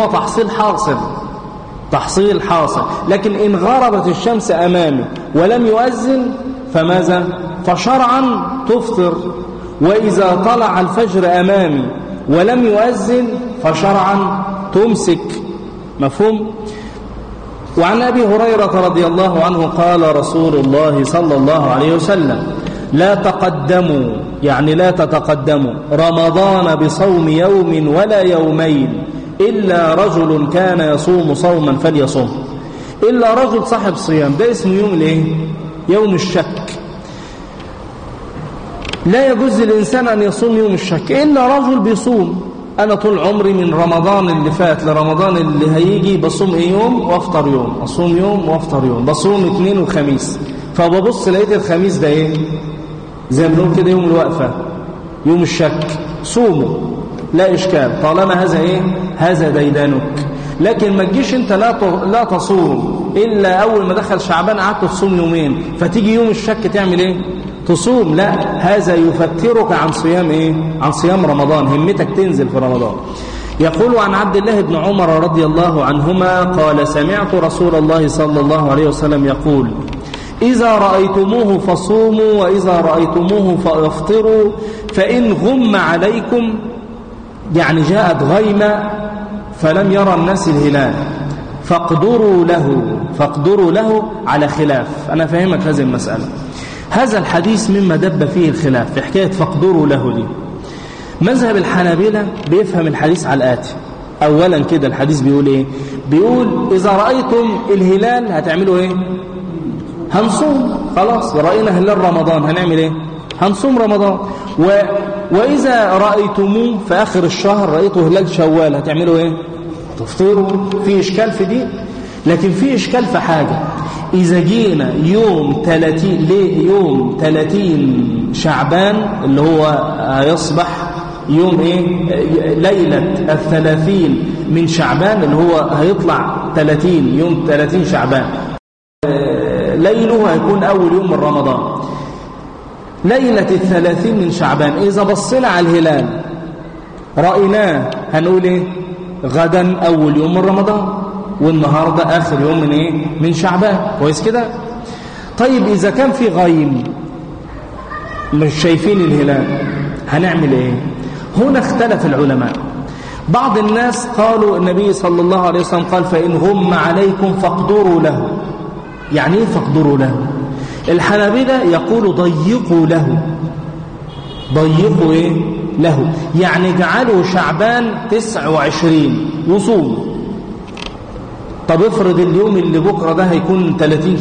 [SPEAKER 1] تحصيل حاصل. لكن إن غربت الشمس أمامي ولم يؤذن فماذا؟ فشرعا تفطر. وإذا طلع الفجر أمامي ولم يؤذن فشرعا تمسك. مفهوم؟ وعن أبي هريرة رضي الله عنه قال رسول الله صلى الله عليه وسلم لا تقدموا، يعني لا تتقدموا رمضان بصوم يوم ولا يومين إلا رجل كان يصوم صوما فليصوم. إلا رجل صاحب صيام، ده اسمه يوم الايه؟ يوم الشك. لا يجوز للإنسان أن يصوم يوم الشك إلا رجل بيصوم. أنا طول عمري من رمضان اللي فات لرمضان اللي هيجي بصوم يوم وافطر يوم، أصوم يوم وافطر يوم، بصوم اثنين وخميس. فببص لقيت الخميس ده ايه؟ زي ما بنقول كده يوم الوقفة، يوم الشك. صوموا لا إشكال طالما هذا ايه؟ هذا ديدانك. لكن ما تجيش انت لا تصوم إلا أول ما دخل شعبان قعدت تصوم يومين، فتيجي يوم الشك تعمل ايه؟ تصوم. لا، هذا يفترك عن صيام ايه؟ عن صيام رمضان، همتك تنزل في رمضان. يقول عن عبد الله بن عمر رضي الله عنهما قال سمعت رسول الله صلى الله عليه وسلم يقول إذا رأيتموه فصوموا وإذا رأيتموه فافطروا، فإن غم عليكم، يعني جاءت غيمة فلم يرى الناس الهلال، فاقدروا له على خلاف. أنا فهمك هذه المسألة. هذا الحديث مما دب فيه الخلاف في حكاية فاقدروا له دي. مذهب الحنابلة بيفهم الحديث على الآتي. أولا كده الحديث بيقول إيه؟ بيقول إذا رأيتم الهلال هتعملوا إيه؟ هنصوم. خلاص رأينا هلال رمضان هنعمل إيه؟ هنصوم رمضان. وإذا رأيتموه في آخر الشهر رأيتوا هلال شوال هتعملوا إيه؟ تفطروا. في إشكال في دي؟ لكن في إشكال في حاجة. إذا جينا يوم 30 شعبان اللي هو هيصبح يوم إيه؟ ليلة 30 من شعبان اللي هو هيطلع 30 يوم 30 شعبان، ليله هيكون أول يوم من رمضان. ليلة 30 من شعبان إذا بصينا على الهلال رأيناه هنقول إيه؟ غدا أول يوم من رمضان، والنهاردة آخر يوم من إيه؟ من شعبان. كويس كده؟ طيب إذا كان في غيم مش شايفين الهلال هنعمل إيه؟ هنا اختلف العلماء. بعض الناس قالوا النبي صلى الله عليه وسلم قال فإن غم عليكم فاقدروا له. يعني إيه فاقدروا له؟ الحنابلة يقولوا ضيقوا له. ضيقوا إيه؟ له، يعني جعلوا شعبان 29 وصوموا. طب افرض اليوم اللي بكرة ده هيكون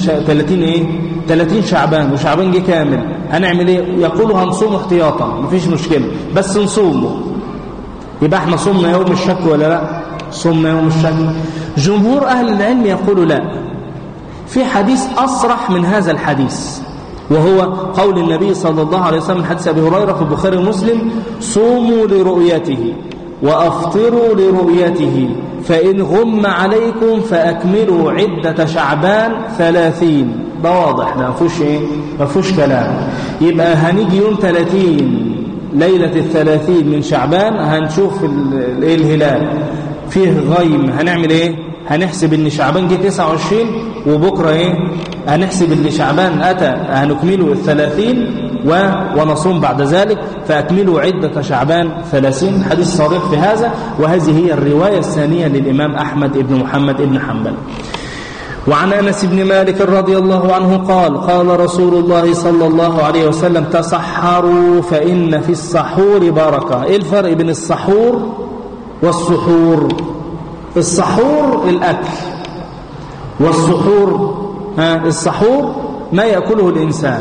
[SPEAKER 1] 30 شعبان وشعبان جه كامل، هنعمل ايه؟ يقولوا هنصوم احتياطا مفيش مشكلة بس نصومه. يبقى احنا صومنا يوم الشك ولا لا؟ صومنا يوم الشك. جمهور اهل العلم يقولوا لا، في حديث أصرح من هذا الحديث، وهو قول النبي صلى الله عليه وسلم حديث أبي هريرة في البخاري ومسلم: صوموا لرؤيته وأفطروا لرؤيته، فإن غم عليكم فأكملوا عدة شعبان 30. ده واضح، ده ما فيهوش كلام. يبقى هنيجي يوم 30 ليلة 30 من شعبان هنشوف الهلال فيه غيم، هنعمل ايه؟ هنحسب ان شعبان جه 29 وبكره ايه؟ هنحسب ان شعبان اتى، هنكمله 30 ونصوم بعد ذلك، فاكملوا عده شعبان 30. حديث صريح في هذا، وهذه هي الروايه الثانيه للامام احمد بن محمد بن حنبل. وعن أنس بن مالك رضي الله عنه قال: قال رسول الله صلى الله عليه وسلم: تصحروا فإن في السحور بركة. إيه الفرق بين السحور والسحور؟ السحور الأكل، والسحور السحور ما يأكله الإنسان،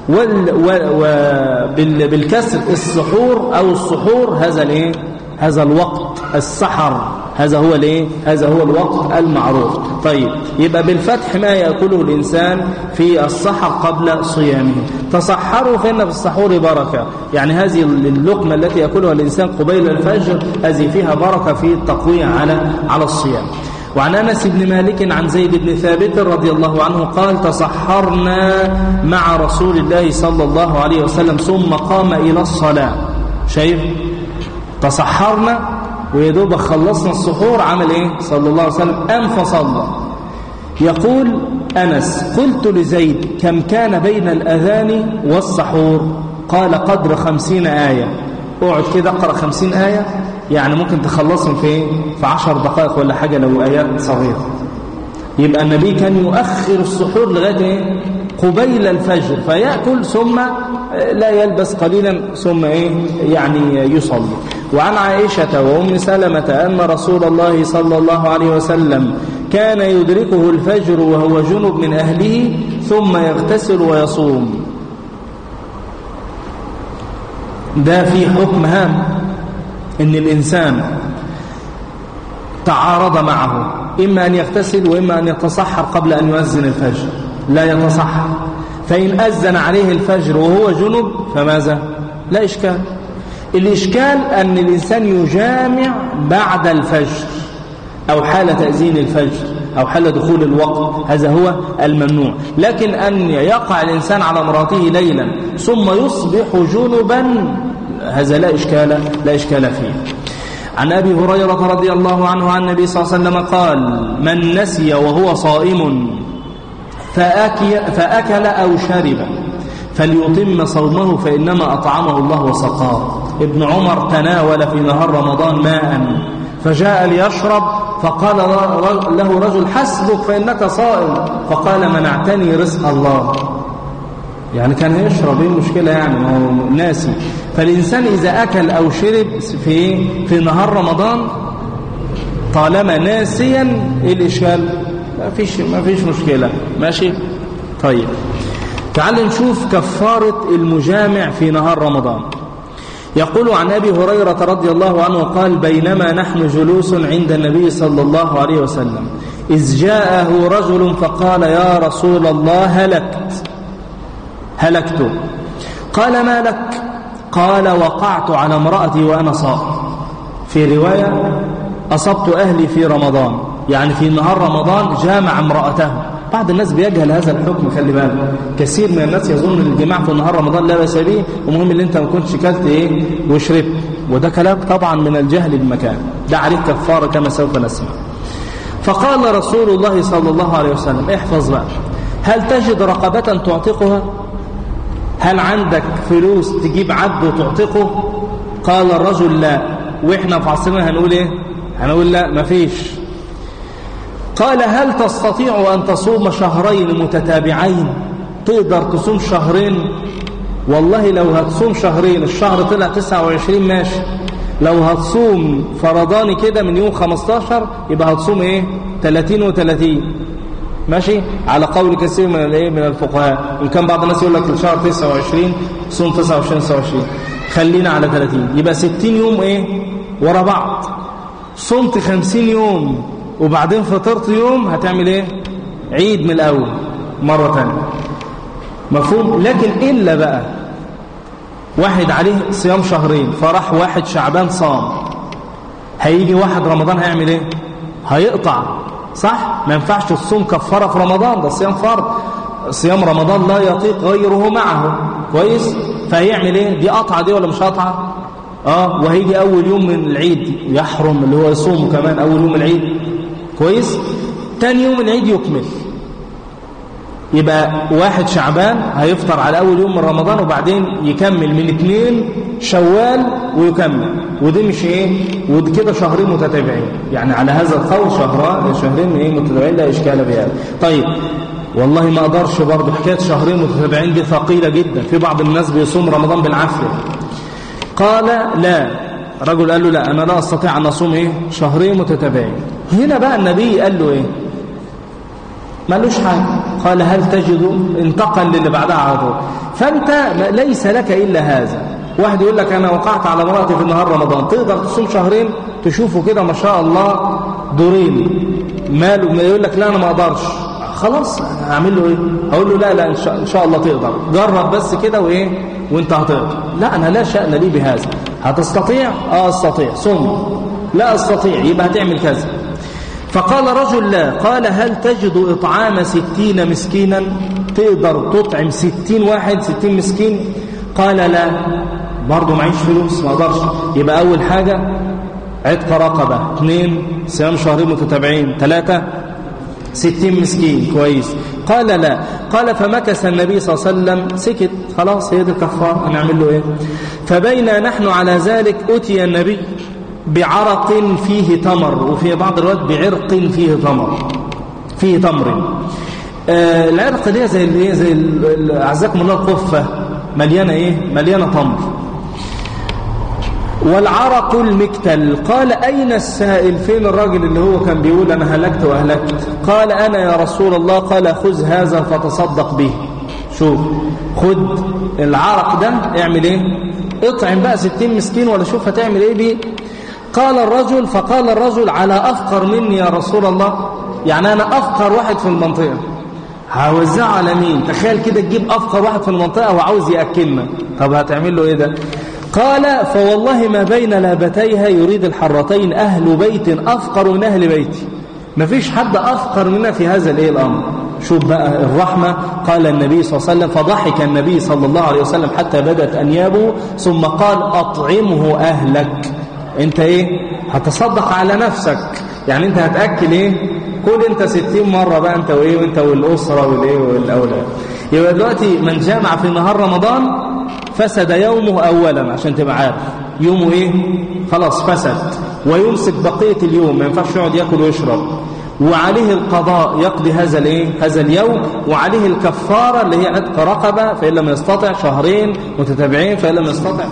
[SPEAKER 1] بالكسر السحور أو السحور هذا الوقت السحر، هذا هو الوقت المعروف. طيب، يبقى بالفتح ما يأكله الإنسان في السحر قبل صيامه. تصحروا فإن في السحور بركة، يعني هذه اللقمة التي يأكلها الإنسان قبيل الفجر هذه فيها بركة في التقوية على الصيام. وعن أنس بن مالك عن زيد بن ثابت رضي الله عنه قال: تصحرنا مع رسول الله صلى الله عليه وسلم ثم قام إلى الصلاة. شايف؟ تصحرنا ويدوب خلصنا السحور، عمل ايه صلى الله عليه وسلم؟ قام فصلى. يقول أنس: قلت لزيد: كم كان بين الأذان والسحور؟ قال: قدر 50 آية. اقعد كده اقرأ 50 آية، يعني ممكن تخلصهم في 10 دقائق ولا حاجة لو آيات صغيرة. يبقى النبي كان يؤخر السحور لغاية قبيل الفجر، فيأكل ثم لا يلبس قليلا ثم يعني يصلي. وعن عائشة وأم سلمة أن رسول الله صلى الله عليه وسلم كان يدركه الفجر وهو جنب من أهله ثم يغتسل ويصوم. ده في حكم هام، إن الإنسان تعارض معه إما أن يغتسل وإما أن يتصحر قبل أن يؤذن الفجر، لا يتصحر، فإن أذن عليه الفجر وهو جنب فماذا؟ لا إشكال. الإشكال أن الإنسان يجامع بعد الفجر أو حال تأذين الفجر أو حال دخول الوقت، هذا هو الممنوع. لكن أن يقع الإنسان على امرأته ليلا ثم يصبح جنبا، هذا لا إشكال فيه. عن أبي هريرة رضي الله عنه عن النبي صلى الله عليه وسلم قال: من نسي وهو صائم فأكل أو شرب فليتم صومه فإنما أطعمه الله وسقاه. ابن عمر تناول في نهار رمضان ماء فجاء ليشرب، فقال له رجل: حسبك فإنك صائم. فقال: منعتني رزق الله. يعني كان هيشرب، ايه المشكلة؟ يعني ما هو ناسي. فالإنسان إذا أكل أو شرب في نهار رمضان طالما ناسيا، ايه الإشكال؟ ما فيش مشكلة. ماشي؟ طيب، تعال نشوف كفارة المجامع في نهار رمضان. يقول عن أبي هريرة رضي الله عنه قال: بينما نحن جلوس عند النبي صلى الله عليه وسلم إذ جاءه رجل فقال: يا رسول الله هلكت. قال: ما لك؟ قال: وقعت على امرأتي وأنا صائم. في رواية: أصبت أهلي في رمضان، يعني في نهار رمضان جامع امرأته. بعض الناس بيجهل هذا الحكم، خلي بالك، كثير من الناس يظن ان الجماع في نهار رمضان لا بأس به، ومهم ان انت ما كنتش كلت وشربت، وده كلام طبعا من الجهل بمكان، ده عليك كفارة كما سوف نسمع. فقال رسول الله صلى الله عليه وسلم: احفظ بقى، هل تجد رقبة تعتقها؟ هل عندك فلوس تجيب عبد وتعتقه؟ قال الرجل: لا. واحنا في عصرنا هنقول ايه؟ هنقول لا، مفيش. قال: هل تستطيع أن تصوم شهرين متتابعين؟ تقدر تصوم شهرين؟ والله لو هتصوم شهرين، الشهر طلع 29 ماشي، لو هتصوم فرضاني كده من يوم 15 يبقى هتصوم 30 و30 ماشي، على قول كثير من الفقهاء. إن كان بعض الناس يقول لك الشهر 29 صوم 29 29، خلينا على 30، يبقى 60 يوم ورا بعض. صمت 50 يوم وبعدين فطرت يوم، هتعمل عيد من الأول مرة ثانية، مفهوم؟ لكن إلا بقى واحد عليه صيام شهرين فراح واحد شعبان صام، هيجي واحد رمضان هيعمل ايه؟ هيقطع، صح؟ ما ينفعش الصوم كفارة في رمضان، ده الصيام فرض، صيام رمضان لا يطيق غيره معه، كويس؟ فهيعمل ايه؟ دي قطعة دي ولا مش قطعة؟ وهيجي اول يوم من العيد يحرم اللي هو يصوم كمان اول يوم العيد، كويس؟ تاني يوم العيد يكمل، يبقى واحد شعبان هيفطر على اول يوم من رمضان وبعدين يكمل من 2 شوال ويكمل، ودي مش ايه؟ ودي كده شهرين متتابعين، يعني على هذا القول شهرين ايه متتابعين، لا اشكال بهذا. طيب والله ما اقدرش برضه، حكايه شهرين متتابعين دي ثقيله جدا، في بعض الناس بيصوم رمضان بالعافيه. قال لا، رجل قال له لا انا لا استطيع ان اصوم ايه شهرين متتابعين. هنا بقى النبي قال له ايه؟ مالوش حاجه، قال هل تجد، انتقل للي بعدها على طول. فانت ليس لك الا هذا. واحد يقول لك انا وقعت على مراتي في نهار رمضان، تقدر تصوم شهرين؟ تشوفه كده ما شاء الله دورين، ماله؟ ما يقول لك لا انا ما اقدرش، خلاص هعمل له ايه؟ هقول له لا ان شاء الله تقدر، جرب بس كده وايه وانت هتقدر. لا انا لا شأن لي بهذا. هتستطيع؟ استطيع، صم. لا استطيع، يبقى هتعمل كذا. فقال رجل لا، قال هل تجد إطعام 60 مسكينا؟ تقدر تطعم 60 واحد، 60 مسكين؟ قال لا، برضو معيش فلوس ما اقدرش. يبقى أول حاجة عتق رقبة، 2 صيام شهرين متتابعين، 3 60 مسكين، كويس؟ قال لا. قال فمكث النبي صلى الله عليه وسلم، سكت، خلاص هي دي الكفارة، هنعمل له ايه؟ فبينا نحن على ذلك أتي النبي بعرق فيه تمر، وفي بعض الروايات بعرق فيه تمر. العرق دي زي الايه، زي اعزكم الله القفه مليانه ايه؟ مليانه تمر. والعرق المكتل. قال اين السائل؟ فين الراجل اللي هو كان بيقول انا هلكت واهلكت؟ قال انا يا رسول الله. قال خذ هذا فتصدق به. شوف، خد العرق ده اعمل ايه؟ اطعم بقى 60 مسكين، ولا شوف هتعمل ايه بيه. فقال الرجل على أفقر مني يا رسول الله؟ يعني أنا أفقر واحد في المنطقة، هوزعه على مين؟ تخيل كده تجيب أفقر واحد في المنطقة وعاوز يأكلنا، طب هتعمل له إيه ده؟ قال فوالله ما بين لابتيها، يريد الحرتين، أهل بيت أفقر من أهل بيتي، مفيش حد أفقر منا في هذا الإيه الأمر. شوف بقى الرحمة. قال النبي صلى الله عليه وسلم، فضحك النبي صلى الله عليه وسلم حتى بدت أنيابه، ثم قال أطعمه أهلك. انت ايه؟ هتصدق على نفسك، يعني انت هتأكل ايه؟ كل انت 60 مرة بقى انت وايه، وانت والأسرة والايه والأولاد. يبقى دلوقتي من جامع في نهار رمضان فسد يومه أولا، عشان تبقى عارف يومه ايه؟ خلاص فسد، ويمسك بقية اليوم، ما ينفعش يقعد يأكل ويشرب، وعليه القضاء يقضي هذا الايه؟ هذا اليوم، وعليه الكفارة اللي هي عتق رقبة، فإن لم يستطع شهرين متتابعين، فإن لم يستطع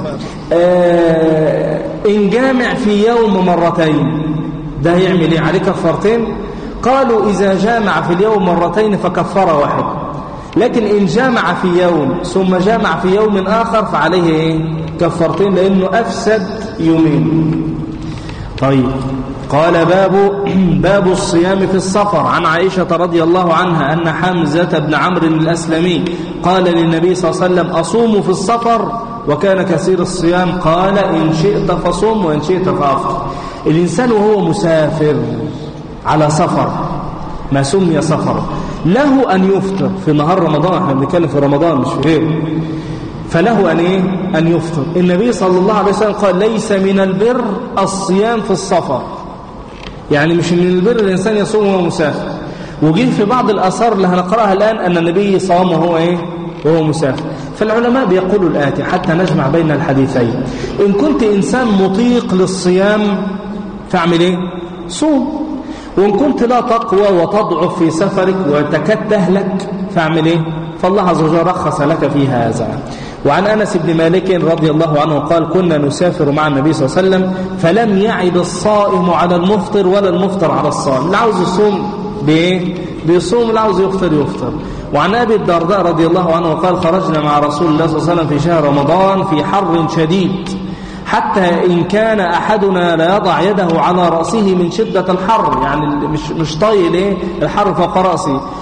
[SPEAKER 1] إن جامع في يوم مرتين، ده يعمل ايه؟ عليه كفارتين. قالوا إذا جامع في اليوم مرتين فكفارة واحد، لكن إن جامع في يوم ثم جامع في يوم آخر فعليه ايه؟ كفارتين، لأنه أفسد يومين. طيب، قال باب الصيام في السفر. عن عائشة رضي الله عنها أن حمزة بن عمرو الأسلمي قال للنبي صلى الله عليه وسلم أصوم في السفر؟ وكان كثير الصيام. قال إن شئت فصوم وإن شئت فأفطر. الإنسان وهو مسافر على سفر، ما سمي سفر، له أن يفطر في نهار رمضان، احنا بنتكلم في رمضان مش في غيره، فله أن يفطر. النبي صلى الله عليه وسلم قال ليس من البر الصيام في السفر، يعني مش من البر الإنسان يصوم وهو مسافر. وجه في بعض الآثار اللي هنقرأها الآن أن النبي صام وهو مسافر. فالعلماء بيقولوا الآتي حتى نجمع بين الحديثين: إن كنت إنسان مطيق للصيام فاعمل إيه؟ صوم. وإن كنت لا تقوى وتضعف في سفرك وتكاد تهلك فاعمل إيه؟ فالله عز وجل رخص لك في هذا. وعن أنس بن مالك رضي الله عنه قال: كنا نسافر مع النبي صلى الله عليه وسلم فلم يعد الصائم على المفطر ولا المفطر على الصائم. اللي عاوز يصوم بيصوم، اللي عاوز يفطر. وعن أبي الدرداء رضي الله عنه قال: خرجنا مع رسول الله صلى الله عليه وسلم في شهر رمضان في حر شديد، حتى إن كان أحدنا لا يضع يده على رأسه من شدة الحر، يعني مش طايل الحر فوق رأسه،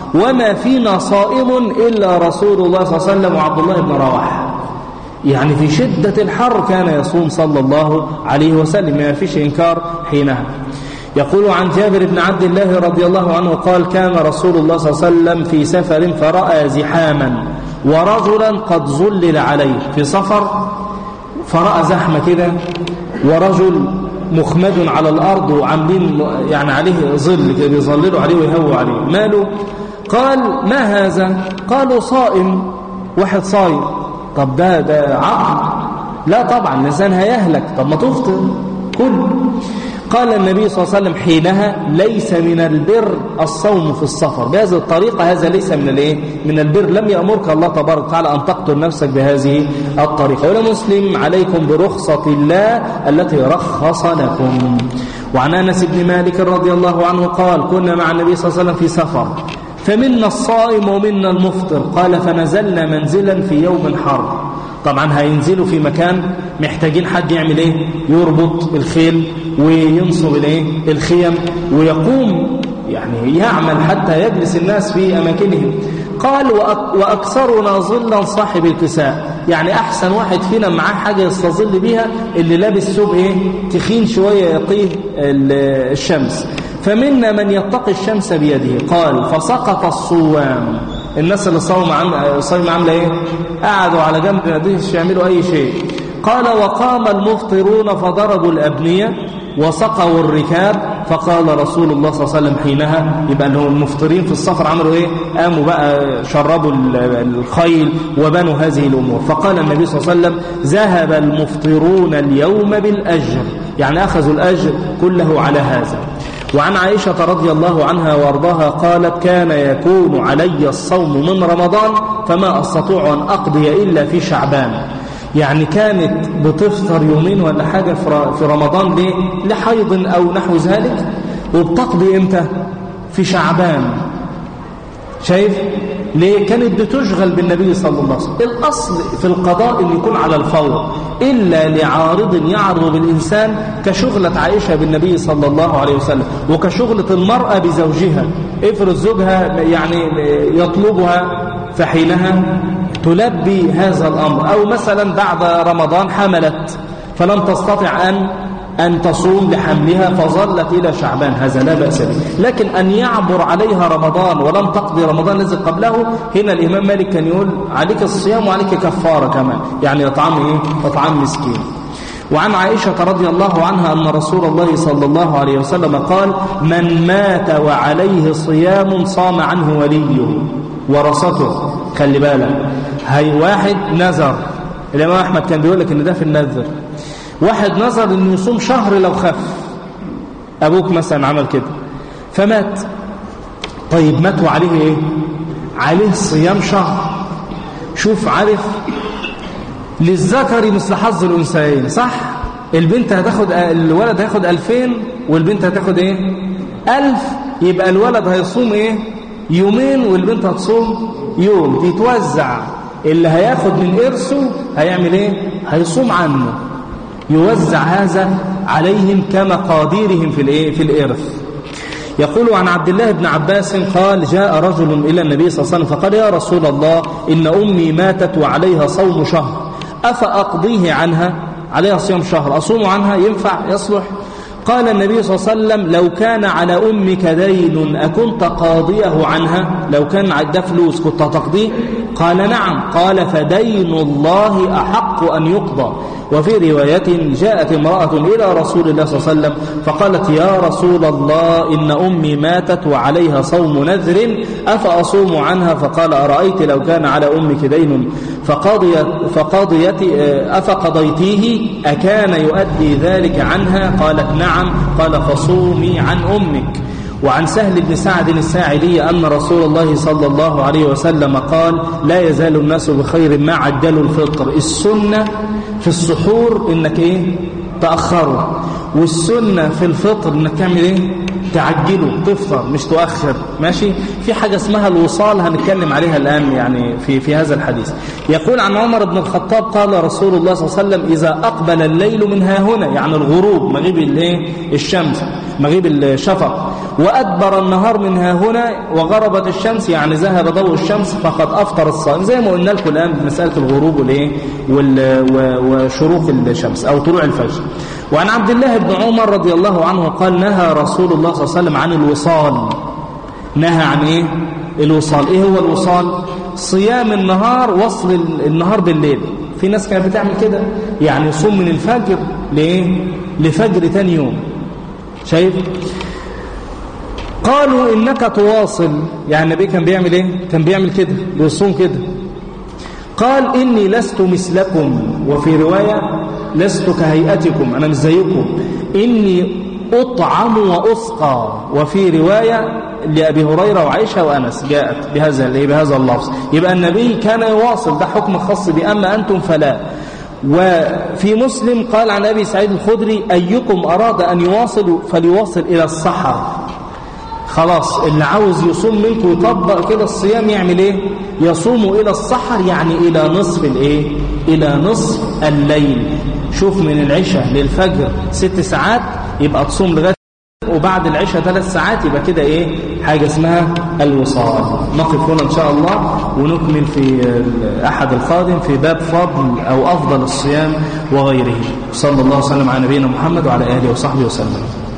[SPEAKER 1] وما فينا صائم إلا رسول الله صلى الله عليه وسلم وعبد الله بن رواحة. يعني في شدة الحر كان يصوم صلى الله عليه وسلم، ما فيش إنكار حينها. يقول عن جابر بن عبد الله رضي الله عنه قال كان رسول الله صلى الله عليه وسلم في سفر فرأى زحاما ورجلا قد ظلل عليه في سفر، فرأى زحمة كده ورجل مخمد على الأرض وعاملين يعني عليه ظل كده بيظللوا عليه ويهووا عليه، ماله؟ قال ما هذا؟ قالوا صائم، واحد صايم. طب ده عقل؟ لا طبعا، الإنسان هيهلك، طب ما تفطر كل. قال النبي صلى الله عليه وسلم حينها ليس من البر الصوم في السفر بهذه الطريقة، هذا ليس من من البر، لم يأمرك الله تبارك وتعالى أن تقتل نفسك بهذه الطريقة. ولا مسلم عليكم برخصة الله التي رخص لكم. وعن أنس بن مالك رضي الله عنه قال كنا مع النبي صلى الله عليه وسلم في سفر فمنا الصائم ومنا المفطر، قال فنزلنا منزلا في يوم حر. طبعا هينزلوا في مكان محتاجين حد يعمل ايه؟ يربط الخيل وينصب الايه؟ الخيم، ويقوم يعني يعمل حتى يجلس الناس في اماكنهم. قال واكثرنا ظلا صاحب الكساء، يعني احسن واحد فينا معاه حاجه يستظل بيها اللي لابس ثوب ايه؟ تخين شويه يقيه الشمس. فمنا من يتقي الشمس بيده. قال فسقط الصوام، الناس اللي صايمه عامله ايه؟ قعدوا على جنب ما قدروش يعملوا اي شيء. قال وقام المفطرون فضربوا الابنيه وسقوا الركاب، فقال رسول الله صلى الله عليه وسلم حينها، يبقى اللي هم المفطرين في السفر عملوا ايه؟ قاموا بقى شربوا الخيل وبنوا هذه الامور. فقال النبي صلى الله عليه وسلم ذهب المفطرون اليوم بالاجر، يعني اخذوا الاجر كله على هذا. وعن عائشة رضي الله عنها وارضاها قالت كان يكون علي الصوم من رمضان فما أستطيع أن أقضي إلا في شعبان، يعني كانت بتفطر يومين ولا حاجة في رمضان ليه؟ لحيض أو نحو ذلك، وبتقضي إمتى؟ في شعبان. شايف؟ ليه؟ كانت بتشغل بالنبي صلى الله عليه وسلم. الأصل في القضاء أن يكون على الفور إلا لعارض يعرض بالإنسان كشغلة عائشة بالنبي صلى الله عليه وسلم، وكشغلة المرأة بزوجها. افرض زوجها يعني يطلبها فحينها تلبي هذا الأمر، أو مثلا بعد رمضان حملت فلم تستطع أن تصوم لحملها فظلت إلى شعبان، هذا لا بأس به. لكن أن يعبر عليها رمضان ولم تقضي رمضان الذي قبله، هنا الإمام مالك كان يقول عليك الصيام وعليك كفارة كمان، يعني إطعام مسكين. وعن عائشة رضي الله عنها أن رسول الله صلى الله عليه وسلم قال من مات وعليه صيام صام عنه وليه ورثته. خلي بالك، هي واحد نذر، الإمام أحمد كان بيقول لك إن ده في النذر، واحد نظر انه يصوم شهر لو خف، ابوك مثلا عمل كده فمات، طيب مات وعليه ايه؟ عليه صيام شهر. شوف، عارف للذكر مثل حظ الانثيين، صح؟ البنت هتاخد، الولد هياخد 2000 والبنت هتاخد ايه؟ 1000. يبقى الولد هيصوم ايه؟ يومين والبنت هتصوم يوم، تتوزع. اللي هياخد من إرثه هيعمل ايه؟ هيصوم عنه، يوزع هذا عليهم كمقاديرهم في الإرث. يقول عن عبد الله بن عباس قال جاء رجل إلى النبي صلى الله عليه وسلم فقال يا رسول الله إن أمي ماتت وعليها صوم شهر أفأقضيه عنها؟ عليها صيام شهر، أصوم عنها؟ ينفع؟ يصلح؟ قال النبي صلى الله عليه وسلم لو كان على أمك دين أكنت قاضيه عنها؟ لو كان عندها فلوس كنت تقضيه؟ قال نعم. قال فدين الله أحق أن يقضى. وفي رواية جاءت امرأة إلى رسول الله صلى الله عليه وسلم فقالت يا رسول الله إن أمي ماتت وعليها صوم نذر أفأصوم عنها؟ فقال أرأيت لو كان على أمك دين أفقضيتيه أكان يؤدي ذلك عنها؟ قالت نعم. قال فصومي عن أمك. وعن سهل بن سعد الساعدي أن رسول الله صلى الله عليه وسلم قال لا يزال الناس بخير ما عجلوا الفطر. السنة في السحور إنك إيه؟ تأخره، والسنة في الفطر إنك تعمل إيه؟ تعجله، تفطر مش تؤخر. ماشي؟ في حاجة اسمها الوصال هنتكلم عليها الآن يعني في هذا الحديث. يقول عن عمر بن الخطاب قال رسول الله صلى الله عليه وسلم إذا أقبل الليل من ها هنا، يعني الغروب، مغيب الشمس، مغيب الشفق، وأدبر النهار من ها هنا وغربت الشمس يعني ذهب ضوء الشمس فقد أفطر الصائم، زي ما قلنا لكم الآن بمسألة الغروب وشروق الشمس أو طلوع الفجر. وعن عبد الله بن عمر رضي الله عنه قال نهى رسول الله صلى الله عليه وسلم عن الوصال. نهى عن إيه؟ الوصال. إيه هو الوصال؟ صيام النهار، وصل النهار بالليل. في ناس كانت بتعمل كده، يعني يصوم من الفجر لإيه؟ لفجر تاني يوم. شايف؟ قالوا إنك تواصل، يعني النبي كان بيعمل إيه؟ كان بيعمل كده، بيصوم كده. قال إني لست مثلكم، وفي رواية لست كهيئتكم، أنا مش زيكم، إني أطعم وأسقى، وفي رواية لأبي هريرة وعائشة وأنس جاءت بهذا اللفظ. يبقى النبي كان يواصل، ده حكم خاص به، أما أنتم فلا. وفي مسلم قال عن أبي سعيد الخدري أيكم أراد أن يواصل فليواصل إلى السحر. خلاص اللي عاوز يصوم منكم يطبق كده الصيام يعمل إيه؟ يصوم إلى السحر، يعني إلى نصف الإيه؟ إلى نصف الليل. شوف من العشاء للفجر 6 ساعات، يبقى تصوم لغاية، وبعد العشاء 3 ساعات، يبقى كده إيه؟ حاجة اسمها الوصال. نقف هنا إن شاء الله ونكمل في الأحد القادم في باب فضل أو أفضل الصيام وغيره. صلى الله وسلم على نبينا محمد وعلى آله وصحبه وسلم.